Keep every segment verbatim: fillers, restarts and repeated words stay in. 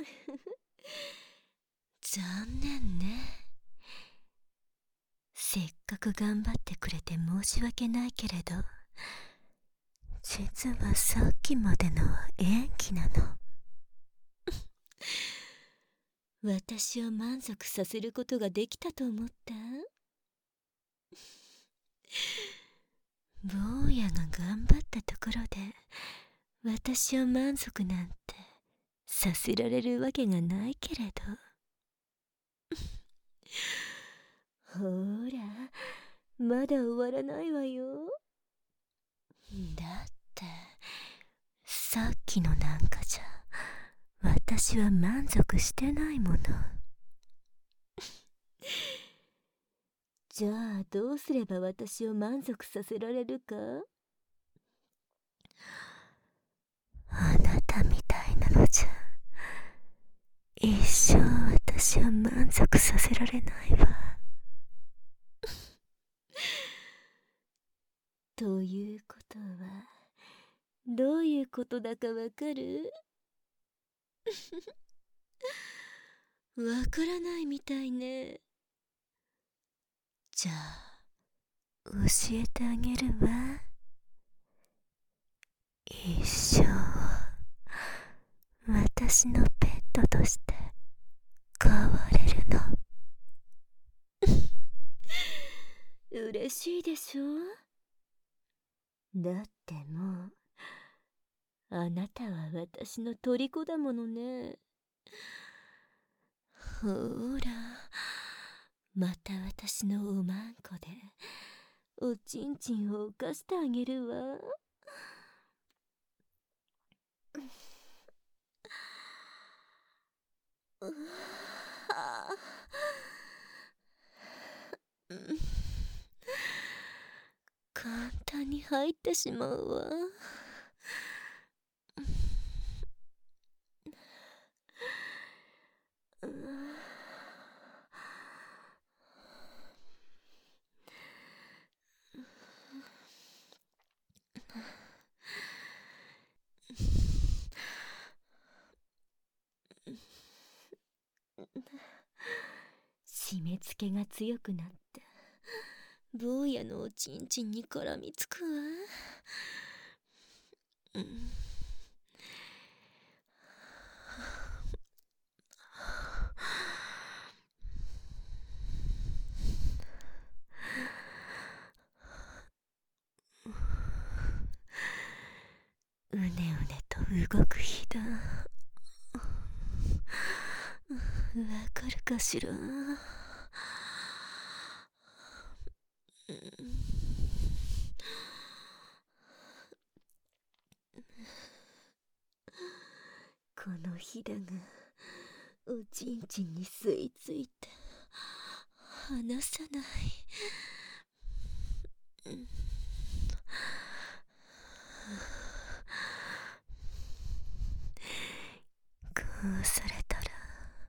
残念ね。せっかく頑張ってくれて申し訳ないけれど、実はさっきまでのは演技なの。私を満足させることができたと思った？坊やが頑張ったところで私を満足なんてさせられるわけがないけれど。ほーら、まだ終わらないわよ。だってさっきのなんかじゃ私は満足してないもの。じゃあどうすれば私を満足させられるか？あなたみたいなのじゃ一生私を満足させられないわ。ということはどういうことだかわかる？わからないみたいね。じゃあ教えてあげるわ。一生私のペットとして飼われるの。嬉しいでしょ？だってもうあなたは私の虜だものね。ほーら、また私のおまんこでおちんちんを犯してあげるわ。うわあ、うん、簡単に入ってしまうわ。うん、締め付けが強くなって坊やのおちんちんに絡みつくわ。うん、うねうねと動く日だ。わかるかしら？このひだがおちんちんに吸い付いて離さない。こうされたら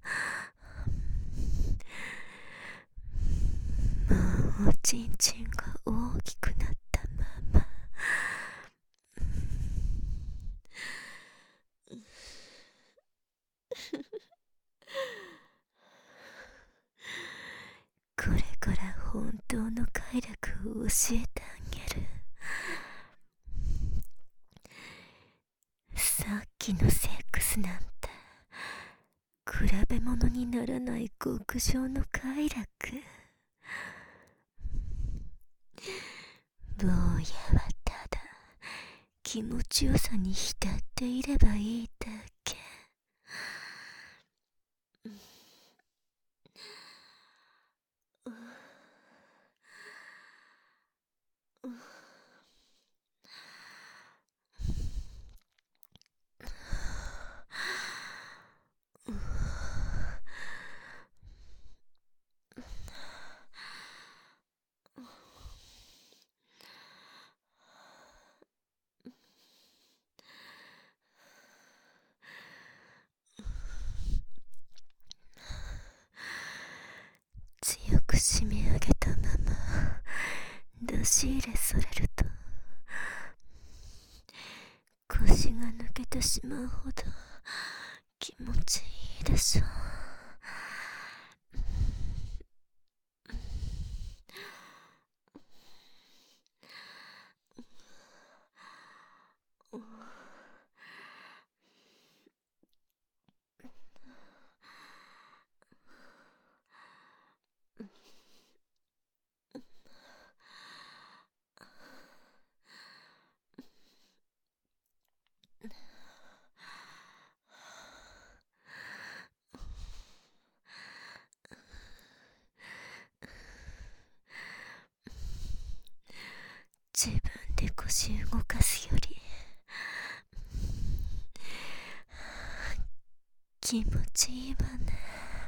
もうおちんちんが大きくなったままこれから本当の快楽を教えてあげる。さっきのセックスなんて比べ物にならない極上の快楽。坊やはただ気持ちよさに浸っていればいいだけ。強く締め上げたまま出し入れされると腰が抜けてしまうほど気持ちいいでしょ。自分で腰動かすより気持ちいいわね。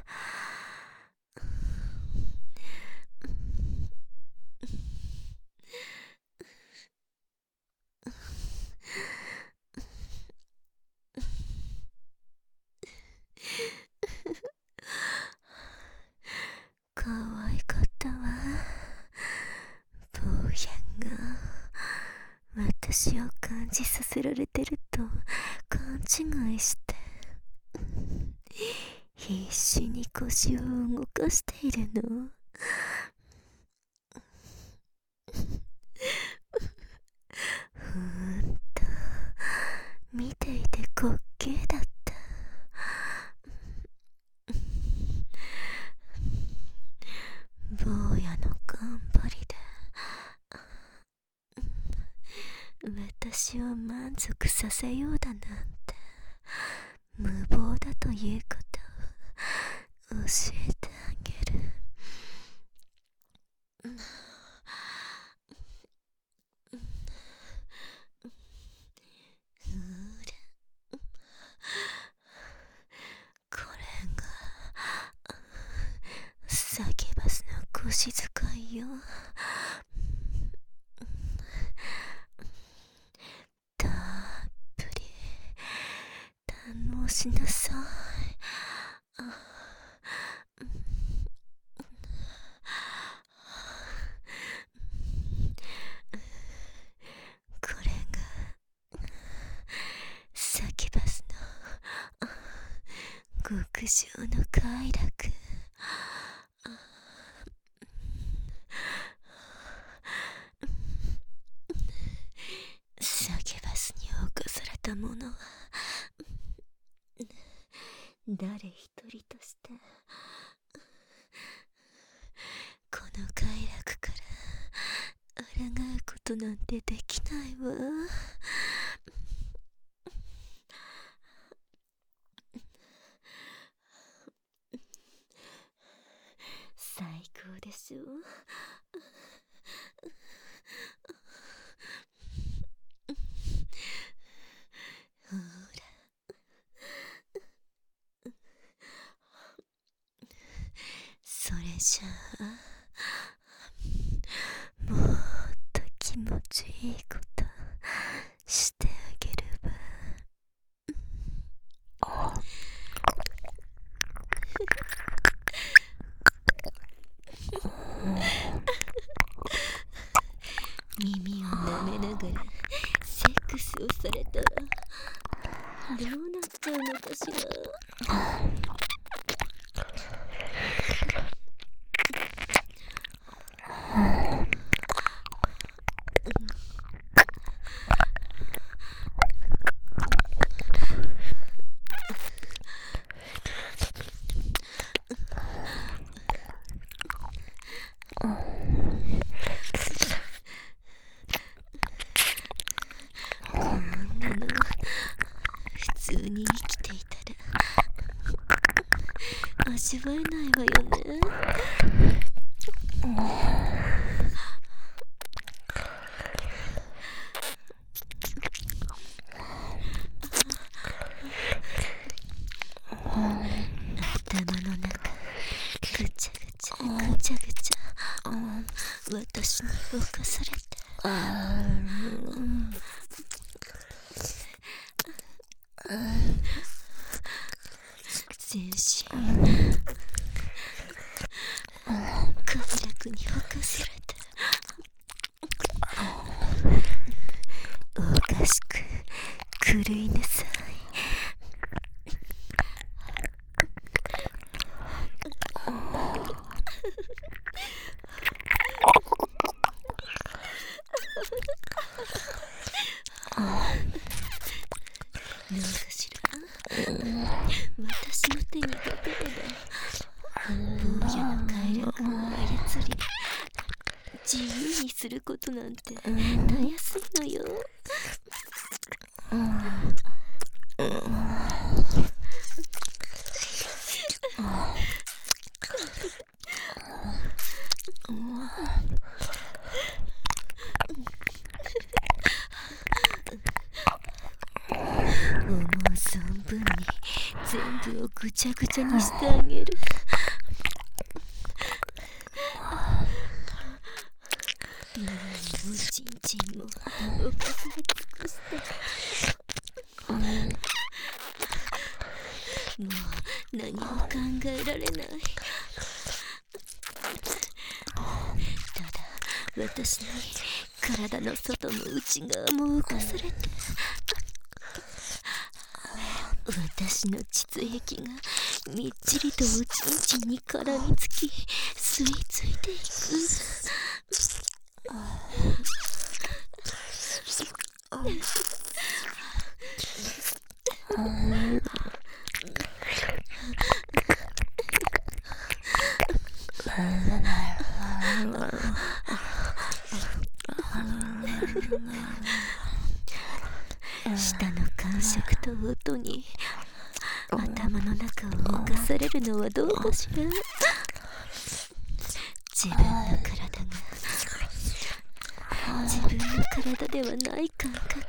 かわいかったわ。坊やんが私を感じさせられてると勘違いして必死に腰を動かしているの。ほんと見ていて滑稽だった。坊やの頑張りで私を満足させようだなんて無謀だということを教えてあげる。これがサキュバスの腰使いよ。たっぷり堪能しなさい。これがサキュバスの極上の快楽。サキュバスに侵された者は誰一人としてこの快楽から抗うことなんてできないわ。最高でしょ。ほらそれじゃあもっと気持ちいいことしてあげるわ。耳を舐めながらセックスをされたらどうなっちゃうのかしら。こんなの普通に生きていたら味わえないわよね。頭の中ぐちゃぐちゃぐちゃぐちゃ私に侵されて、全身快楽に侵されておかしく狂いなさい。 私の手にかかれば坊やの快楽を操り自由にすることなんてたやすいのよ。思う存分に全部をぐちゃぐちゃにしてあげる。もうちんちんもおかずで尽くして、もう何も考えられない。ただ私に体の外も内側も浮かされて、私の膣液がみっちりとおちんちんに絡みつき吸い付いていく。舌の感触と音に頭の中を動かされるのはどうかしら。自分の体が自分の体ではない感覚。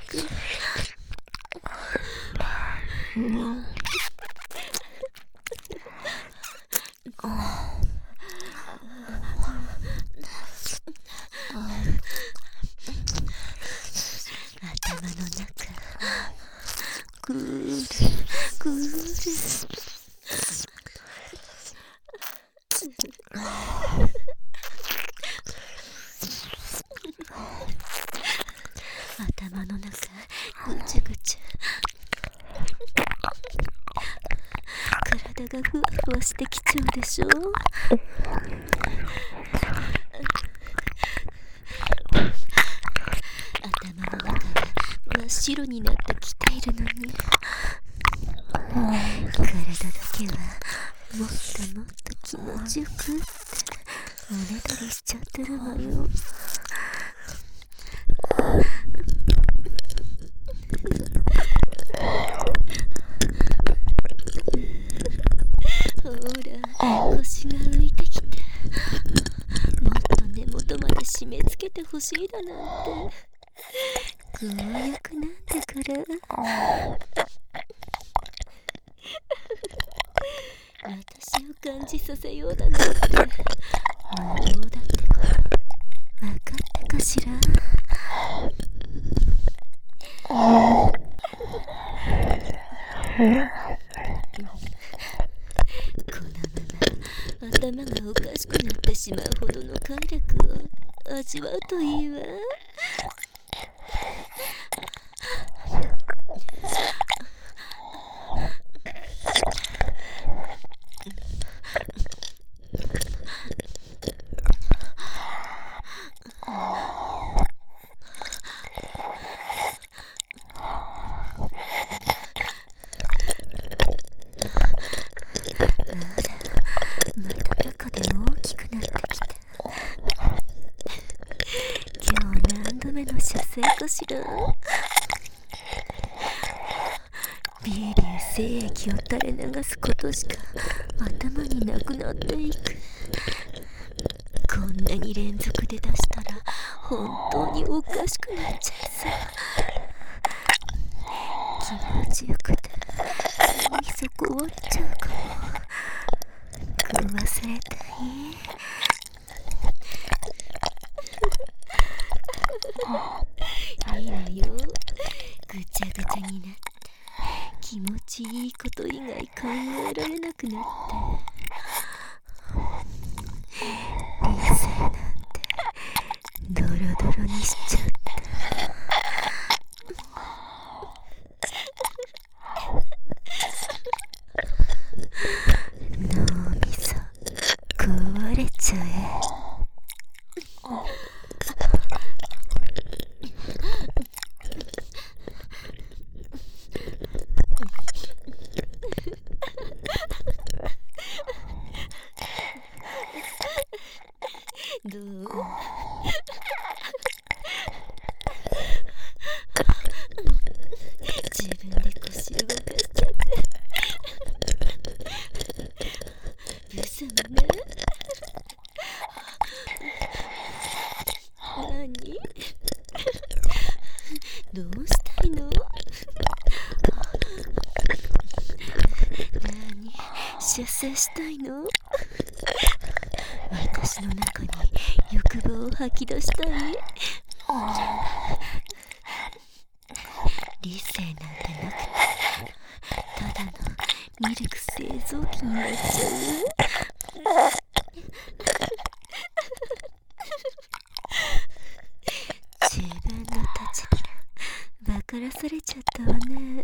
頭の中ぐーるぐーる。頭の中ぐちゃぐちゃ。体がふわふわしてきちゃうでしょ。頭の中が真っ白になってきているのに、体だけはもっともっと気持ちよくっておねだりしちゃってるのよ。ほら腰が浮いてきて、もっと根元まで締め付けてほしいだなんて強欲なんだから。私を感じさせようだなんて無謀だってこと分かったかしら。このまま頭がおかしくなってしまうほどの快楽を味わうといいわ。射精かしら。ビービー精液を垂れ流すことしか頭になくなっていく。こんなに連続で出したら本当におかしくなっちゃいそう。気持ちよくて脳みそ壊れちゃうかも。食わされたい。いいのよ。ぐちゃぐちゃになって気持ちいいこと以外考えられなくなって理性なんてドロドロにしちゃった。脳みそ壊れちゃえ。 出世したいの？私の中に欲望を吐き出したい？理性なんてなくて、ただのミルク製造機になっちゃう？自分の立場分からされちゃったわね。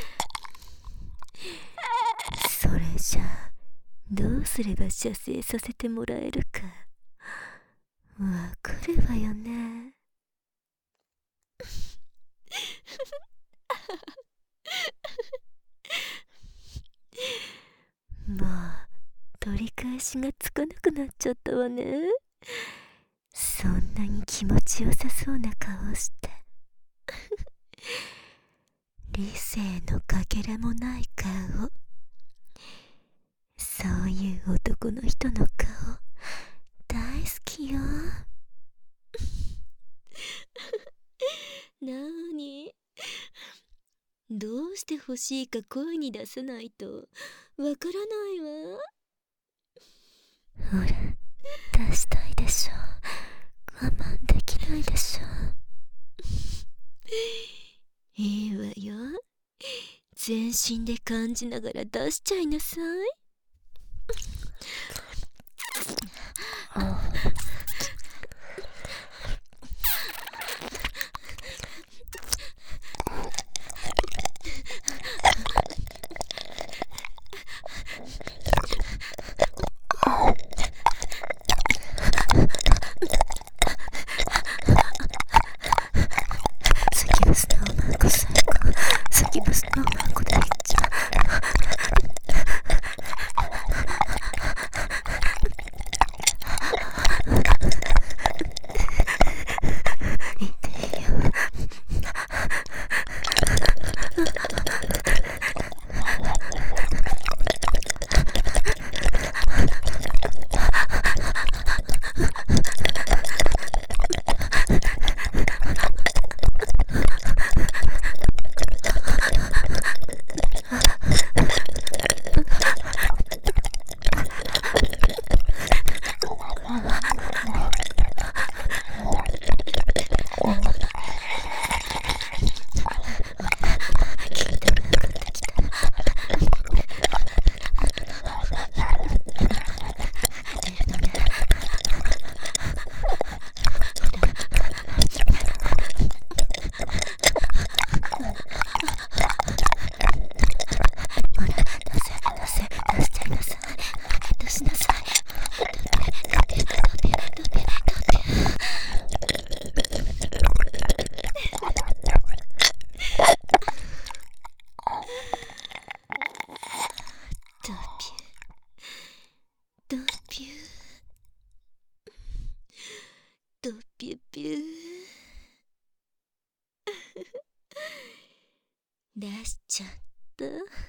それじゃあどうすれば射精させてもらえるかわかるわよね。もう取り返しがつかなくなっちゃったわね。そんなに気持ちよさそうな顔して理性のかけらもない顔、そういう男の人の顔大好きよ。なーに、どうして欲しいか声に出さないとわからないわ。ほら出したいでしょ。我慢できないでしょ。いいわよ、全身で感じながら出しちゃいなさい。サキブスのマンコ最高。サキブスのマンコでいっちゃう。いいていいよ。ドピュドピュピュ出しちゃった。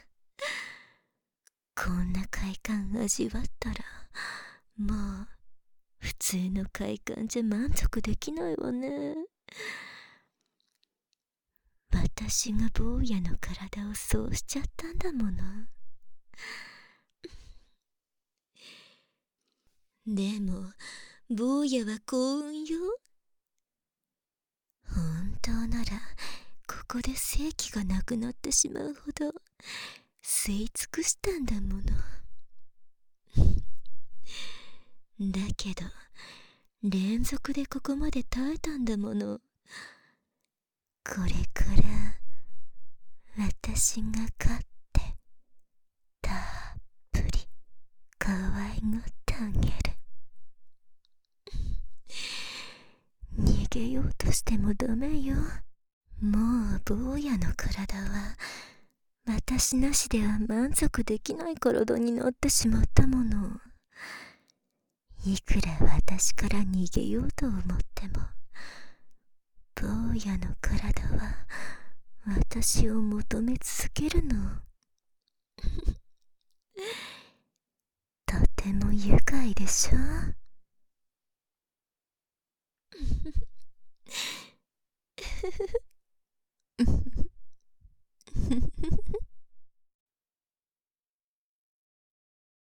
こんな快感味わったらもう普通の快感じゃ満足できないわね。私が坊やの体をそうしちゃったんだもの。でも坊やは幸運よ。本当ならここで性器がなくなってしまうほど吸い尽くしたんだもの。だけど連続でここまで耐えたんだもの。これから私が飼ってたっぷり可愛がってあげる。逃げようとしてもダメよ。もう坊やの体は私なしでは満足できない体になってしまったもの。いくら私から逃げようと思っても坊やの体は私を求め続けるの。とても愉快でしょ。